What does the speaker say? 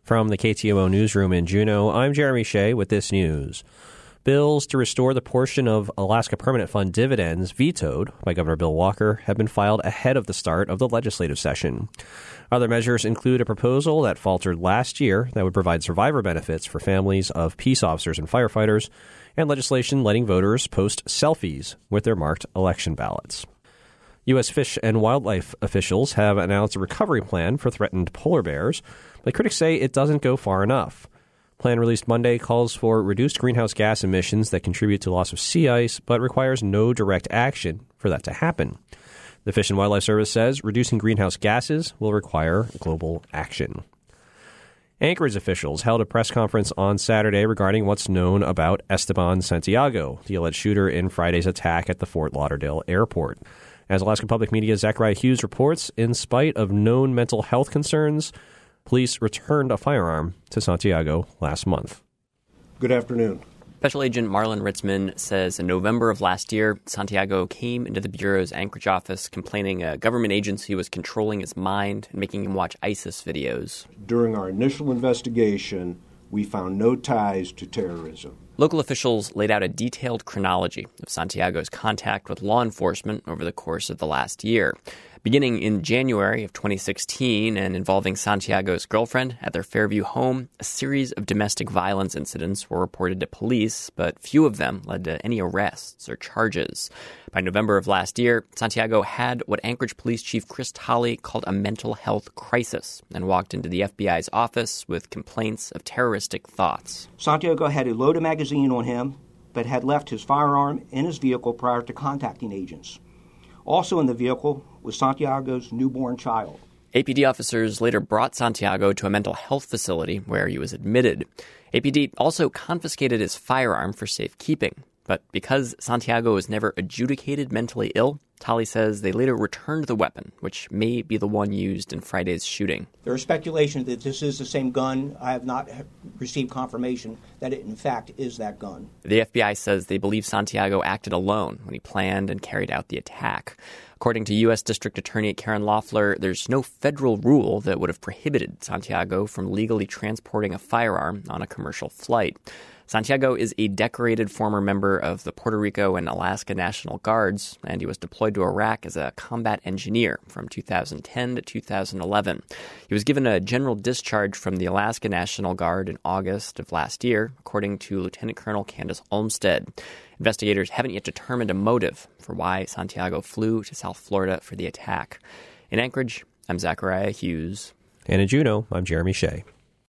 From the KTOO newsroom in Juneau, I'm Jeremy Shea with this news. Bills to restore the portion of Alaska Permanent Fund dividends vetoed by Governor Bill Walker have been filed ahead of the start of the legislative session. Other measures include a proposal that faltered last year that would provide survivor benefits for families of peace officers and firefighters, and legislation letting voters post selfies with their marked election ballots. U.S. Fish and Wildlife officials have announced a recovery plan for threatened polar bears, but critics say it doesn't go far enough. The plan released Monday calls for reduced greenhouse gas emissions that contribute to loss of sea ice, but requires no direct action for that to happen. The Fish and Wildlife Service says reducing greenhouse gases will require global action. Anchorage officials held a press conference on Saturday regarding what's known about Esteban Santiago, the alleged shooter in Friday's attack at the Fort Lauderdale airport. As Alaska Public Media's Zachariah Hughes reports, in spite of known mental health concerns, police returned a firearm to Santiago last month. Good afternoon. Special Agent Marlon Ritzman says in November of last year, Santiago came into the Bureau's Anchorage office complaining a government agency was controlling his mind and making him watch ISIS videos. During our initial investigation, we found no ties to terrorism. Local officials laid out a detailed chronology of Santiago's contact with law enforcement over the course of the last year. Beginning in January of 2016 and involving Santiago's girlfriend at their Fairview home, a series of domestic violence incidents were reported to police, but few of them led to any arrests or charges. By November of last year, Santiago had what Anchorage Police Chief Chris Tolley called a mental health crisis and walked into the FBI's office with complaints of terroristic thoughts. Santiago had a loaded magazine on him, but had left his firearm in his vehicle prior to contacting agents. Also in the vehicle was Santiago's newborn child. APD officers later brought Santiago to a mental health facility where he was admitted. APD also confiscated his firearm for safekeeping. But because Santiago was never adjudicated mentally ill, Tolley says they later returned the weapon, which may be the one used in Friday's shooting. There is speculation that this is the same gun. I have not received confirmation that it, in fact, is that gun. The FBI says they believe Santiago acted alone when he planned and carried out the attack. According to U.S. District Attorney Karen Loeffler, there's no federal rule that would have prohibited Santiago from legally transporting a firearm on a commercial flight. Santiago is a decorated former member of the Puerto Rico and Alaska National Guards, and he was deployed to Iraq as a combat engineer from 2010 to 2011. He was given a general discharge from the Alaska National Guard in August of last year, according to Lieutenant Colonel Candace Olmstead. Investigators haven't yet determined a motive for why Santiago flew to South Florida for the attack. In Anchorage, I'm Zachariah Hughes. And in Juneau, I'm Jeremy Shea.